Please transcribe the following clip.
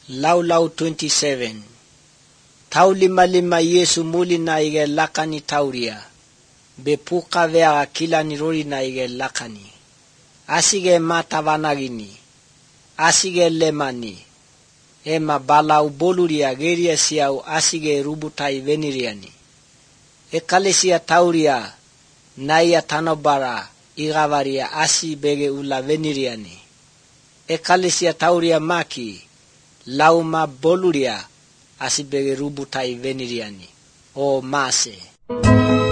Laulau 27. Taulima Yesu muli na ige lakani tauria. Bepuka vea kila nirori na ige lakani. Asige matavanagini. Asige lemani. Ema balau boluria geria siau asige rubutai veniriani. Ekalesia tauria naia tanobara igavaria asi bege ula veniriani. Ekalesia tauria maki lauma boluria asi bege rubutai veniriani. O mase.